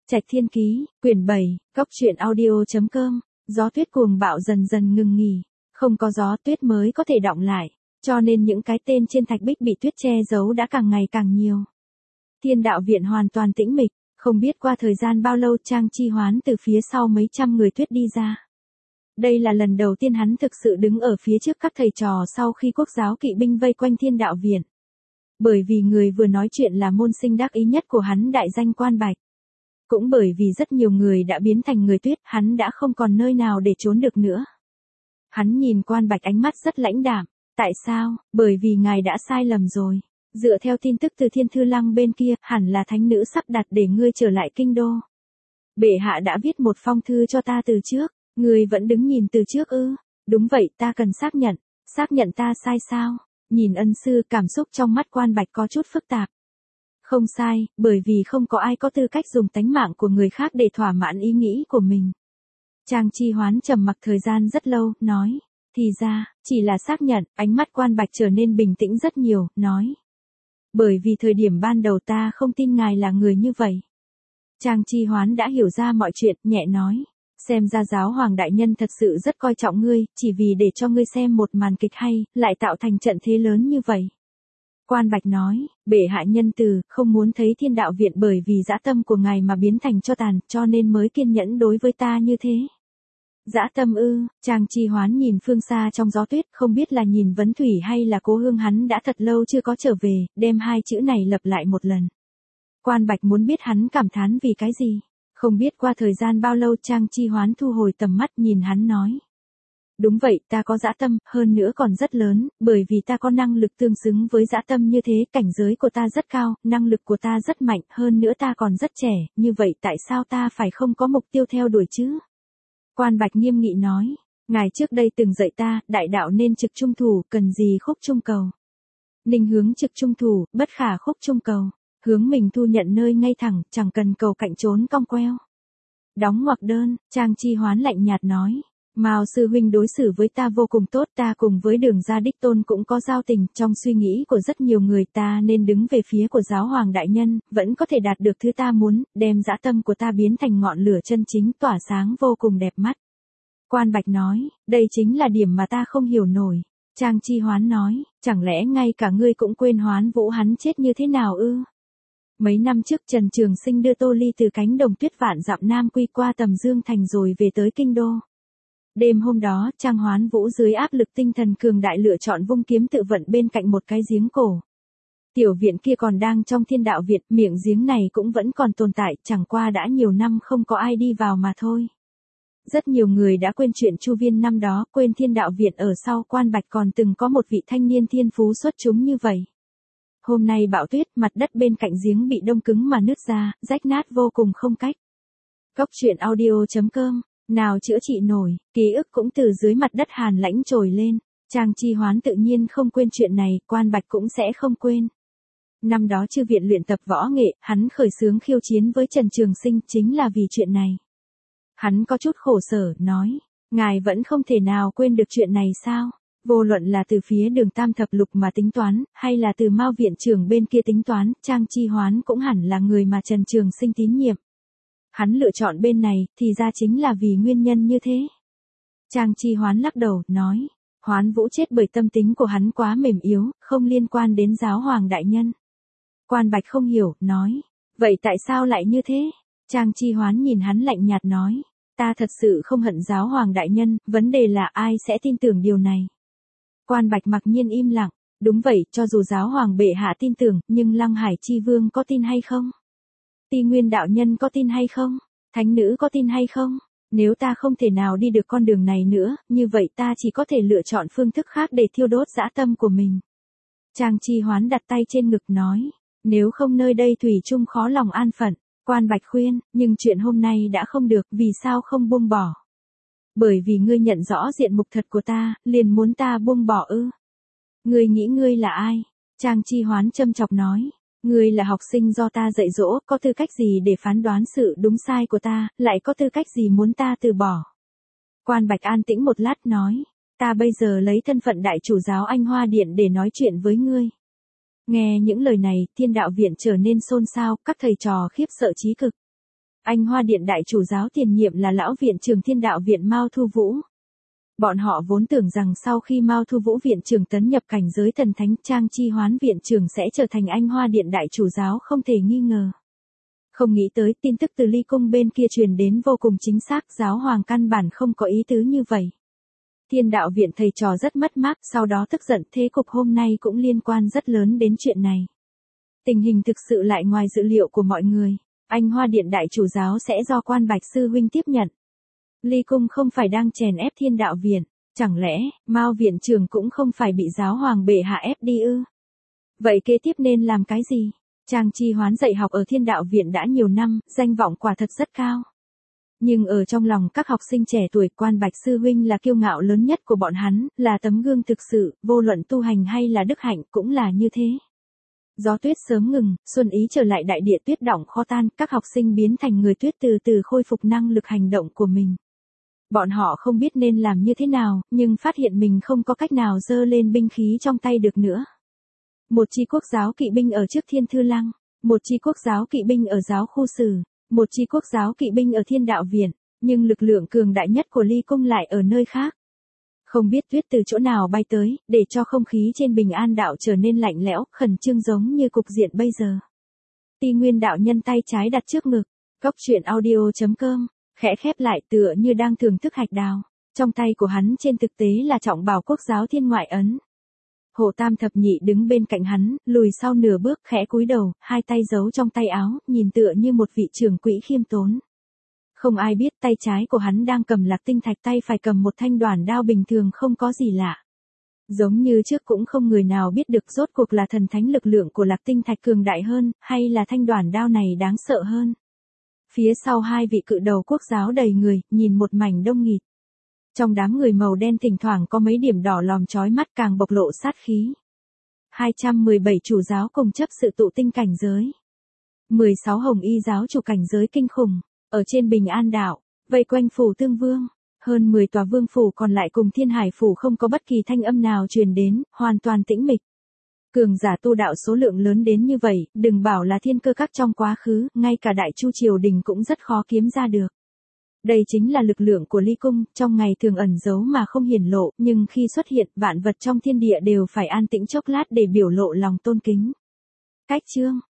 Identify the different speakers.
Speaker 1: Trạch Thiên Ký, quyển 7, cóc truyện audio.com. Gió tuyết cuồng bạo dần dần ngừng nghỉ, không có gió tuyết mới có thể đọng lại, cho nên những cái tên trên thạch bích bị tuyết che giấu đã càng ngày càng nhiều. Thiên đạo viện hoàn toàn tĩnh mịch, không biết qua thời gian bao lâu Trang Chi Hoán từ phía sau mấy trăm người tuyết đi ra. Đây là lần đầu tiên hắn thực sự đứng ở phía trước các thầy trò sau khi quốc giáo kỵ binh vây quanh Thiên đạo viện. Bởi vì người vừa nói chuyện là môn sinh đắc ý nhất của hắn đại danh Quan Bạch. Cũng bởi vì rất nhiều người đã biến thành người tuyết, hắn đã không còn nơi nào để trốn được nữa. Hắn nhìn Quan Bạch ánh mắt rất lãnh đạm. Tại sao? Bởi vì ngài đã sai lầm rồi. Dựa theo tin tức từ Thiên Thư Lăng bên kia, hẳn là thánh nữ sắp đặt để ngươi trở lại kinh đô. Bệ hạ đã viết một phong thư cho ta từ trước, ngươi vẫn đứng nhìn từ trước ư? Đúng vậy, ta cần xác nhận ta sai sao? Nhìn ân sư, cảm xúc trong mắt Quan Bạch có chút phức tạp. Không sai, bởi vì không có ai có tư cách dùng tánh mạng của người khác để thỏa mãn ý nghĩ của mình. Trang Chi Hoán trầm mặc thời gian rất lâu, nói. Thì ra, chỉ là xác nhận, ánh mắt Quan Bạch trở nên bình tĩnh rất nhiều, nói. Bởi vì thời điểm ban đầu ta không tin ngài là người như vậy. Trang Chi Hoán đã hiểu ra mọi chuyện, nhẹ nói. Xem ra giáo hoàng đại nhân thật sự rất coi trọng ngươi, chỉ vì để cho ngươi xem một màn kịch hay, lại tạo thành trận thế lớn như vậy. Quan Bạch nói, bệ hạ nhân từ, không muốn thấy Thiên đạo viện bởi vì dã tâm của ngài mà biến thành cho tàn, cho nên mới kiên nhẫn đối với ta như thế. Dã tâm ư? Trang Chi Hoán nhìn phương xa trong gió tuyết, không biết là nhìn Vấn Thủy hay là Cố Hương, hắn đã thật lâu chưa có trở về, đem hai chữ này lặp lại một lần. Quan Bạch muốn biết hắn cảm thán vì cái gì. Không biết qua thời gian bao lâu Trang Chi Hoán thu hồi tầm mắt nhìn hắn nói. Đúng vậy, ta có dã tâm, hơn nữa còn rất lớn, bởi vì ta có năng lực tương xứng với dã tâm như thế, cảnh giới của ta rất cao, năng lực của ta rất mạnh, hơn nữa ta còn rất trẻ, như vậy tại sao ta phải không có mục tiêu theo đuổi chứ? Quan Bạch nghiêm nghị nói, ngài trước đây từng dạy ta, đại đạo nên trực trung thủ, cần gì khúc trung cầu. Ninh hướng trực trung thủ, bất khả khúc trung cầu, hướng mình thu nhận nơi ngay thẳng, chẳng cần cầu cạnh trốn cong queo. Đóng ngoặc đơn, Trang Chi Hoán lạnh nhạt nói. Mao sư huynh đối xử với ta vô cùng tốt, ta cùng với Đường gia đích tôn cũng có giao tình, trong suy nghĩ của rất nhiều người ta nên đứng về phía của giáo hoàng đại nhân, vẫn có thể đạt được thứ ta muốn, đem dã tâm của ta biến thành ngọn lửa chân chính tỏa sáng vô cùng đẹp mắt. Quan Bạch nói, đây chính là điểm mà ta không hiểu nổi. Trang Chi Hoán nói, chẳng lẽ ngay cả ngươi cũng quên Hoán Vũ hắn chết như thế nào ư? Mấy năm trước Trần Trường Sinh đưa Tô Ly từ cánh đồng tuyết vạn dặm Nam Quy qua Tầm Dương Thành rồi về tới kinh đô. Đêm hôm đó, Trang Hoán Vũ dưới áp lực tinh thần cường đại lựa chọn vung kiếm tự vận bên cạnh một cái giếng cổ. Tiểu viện kia còn đang trong Thiên đạo viện, miệng giếng này cũng vẫn còn tồn tại, chẳng qua đã nhiều năm không có ai đi vào mà thôi. Rất nhiều người đã quên chuyện Chu Viên năm đó, quên Thiên đạo viện ở sau Quan Bạch còn từng có một vị thanh niên thiên phú xuất chúng như vậy. Hôm nay bão tuyết, mặt đất bên cạnh giếng bị đông cứng mà nứt ra, rách nát vô cùng không cách. cóc truyện audio.com. Nào chữa trị nổi, ký ức cũng từ dưới mặt đất hàn lãnh trồi lên. Trang Chi Hoán tự nhiên không quên chuyện này, Quan Bạch cũng sẽ không quên. Năm đó Chư viện luyện tập võ nghệ, hắn khởi xướng khiêu chiến với Trần Trường Sinh chính là vì chuyện này. Hắn có chút khổ sở, nói, ngài vẫn không thể nào quên được chuyện này sao? Vô luận là từ phía Đường Tam Thập Lục mà tính toán, hay là từ Mao viện trưởng bên kia tính toán, Trang Chi Hoán cũng hẳn là người mà Trần Trường Sinh tín nhiệm. Hắn lựa chọn bên này, thì ra chính là vì nguyên nhân như thế. Trang Chi Hoán lắc đầu, nói, Hoán Vũ chết bởi tâm tính của hắn quá mềm yếu, không liên quan đến giáo hoàng đại nhân. Quan Bạch không hiểu, nói, vậy tại sao lại như thế? Trang Chi Hoán nhìn hắn lạnh nhạt nói, ta thật sự không hận giáo hoàng đại nhân, vấn đề là ai sẽ tin tưởng điều này. Quan Bạch mặc nhiên im lặng, đúng vậy, cho dù giáo hoàng bệ hạ tin tưởng, nhưng Lăng Hải Chi Vương có tin hay không? Ti Nguyên đạo nhân có tin hay không? Thánh nữ có tin hay không? Nếu ta không thể nào đi được con đường này nữa, như vậy ta chỉ có thể lựa chọn phương thức khác để thiêu đốt dã tâm của mình. Trang Chi Hoán đặt tay trên ngực nói, nếu không nơi đây thủy chung khó lòng an phận. Quan Bạch khuyên, nhưng chuyện hôm nay đã không được, vì sao không buông bỏ? Bởi vì ngươi nhận rõ diện mục thật của ta, liền muốn ta buông bỏ ư? Ngươi nghĩ ngươi là ai? Trang Chi Hoán châm chọc nói. Ngươi là học sinh do ta dạy dỗ, có tư cách gì để phán đoán sự đúng sai của ta, lại có tư cách gì muốn ta từ bỏ? Quan Bạch an tĩnh một lát nói, ta bây giờ lấy thân phận đại chủ giáo Anh Hoa Điện để nói chuyện với ngươi. Nghe những lời này, Thiên đạo viện trở nên xôn xao, các thầy trò khiếp sợ chí cực. Anh Hoa Điện đại chủ giáo tiền nhiệm là lão viện trưởng Thiên Đạo Viện Mao Thu Vũ. Bọn họ vốn tưởng rằng sau khi Mao Thu Vũ viện trưởng tấn nhập cảnh giới thần thánh, Trang Chi Hoán viện trưởng sẽ trở thành anh Hoa Điện đại chủ giáo không thể nghi ngờ. Không nghĩ tới tin tức từ Ly Cung bên kia truyền đến vô cùng chính xác, giáo hoàng căn bản không có ý tứ như vậy. Thiên Đạo Viện thầy trò rất mất mát, sau đó tức giận, thế cục hôm nay cũng liên quan rất lớn đến chuyện này. Tình hình thực sự lại ngoài dự liệu của mọi người, anh Hoa Điện đại chủ giáo sẽ do Quan Bạch Sư Huynh tiếp nhận. Ly Cung không phải đang chèn ép Thiên Đạo Viện, chẳng lẽ, Mao viện trưởng cũng không phải bị giáo hoàng bệ hạ ép đi ư? Vậy kế tiếp nên làm cái gì? Trang Chi Hoán dạy học ở Thiên Đạo Viện đã nhiều năm, danh vọng quả thật rất cao. Nhưng ở trong lòng các học sinh trẻ tuổi, Quan Bạch Sư Huynh là kiêu ngạo lớn nhất của bọn hắn, là tấm gương thực sự, vô luận tu hành hay là đức hạnh cũng là như thế. Gió tuyết sớm ngừng, xuân ý trở lại, đại địa tuyết đọng kho tan, các học sinh biến thành người tuyết từ từ khôi phục năng lực hành động của mình. Bọn họ không biết nên làm như thế nào, nhưng phát hiện mình không có cách nào giơ lên binh khí trong tay được nữa. Một chi quốc giáo kỵ binh ở trước Thiên Thư Lăng, một chi quốc giáo kỵ binh ở giáo khu sử, một chi quốc giáo kỵ binh ở Thiên Đạo Viện, nhưng lực lượng cường đại nhất của Ly Cung lại ở nơi khác. Không biết tuyết từ chỗ nào bay tới, để cho không khí trên Bình An đạo trở nên lạnh lẽo, khẩn trương giống như cục diện bây giờ. Ti Nguyên đạo nhân tay trái đặt trước ngực, Cốc Truyện Audio.com, khẽ khép lại tựa như đang thưởng thức hạch đào. Trong tay của hắn trên thực tế là trọng bào quốc giáo Thiên Ngoại Ấn. Hồ Tam Thập Nhị đứng bên cạnh hắn, lùi sau nửa bước, khẽ cúi đầu, hai tay giấu trong tay áo, nhìn tựa như một vị trưởng quỹ khiêm tốn. Không ai biết tay trái của hắn đang cầm Lạc Tinh Thạch, tay phải cầm một thanh đoản đao bình thường không có gì lạ. Giống như trước cũng không người nào biết được rốt cuộc là thần thánh lực lượng của Lạc Tinh Thạch cường đại hơn, hay là thanh đoản đao này đáng sợ hơn. Phía sau hai vị cự đầu quốc giáo đầy người, nhìn một mảnh đông nghịt. Trong đám người màu đen thỉnh thoảng có mấy điểm đỏ lòm chói mắt, càng bộc lộ sát khí. 217 chủ giáo cùng chấp sự tụ tinh cảnh giới. 16 hồng y giáo chủ cảnh giới kinh khủng, ở trên Bình An đạo, vây quanh phủ Tương Vương. Hơn 10 tòa vương phủ còn lại cùng Thiên Hải phủ không có bất kỳ thanh âm nào truyền đến, hoàn toàn tĩnh mịch. Cường giả tu đạo số lượng lớn đến như vậy, đừng bảo là thiên cơ các trong quá khứ, ngay cả Đại Chu triều đình cũng rất khó kiếm ra được. Đây chính là lực lượng của Ly Cung, trong ngày thường ẩn giấu mà không hiển lộ, nhưng khi xuất hiện, vạn vật trong thiên địa đều phải an tĩnh chốc lát để biểu lộ lòng tôn kính. Cách chương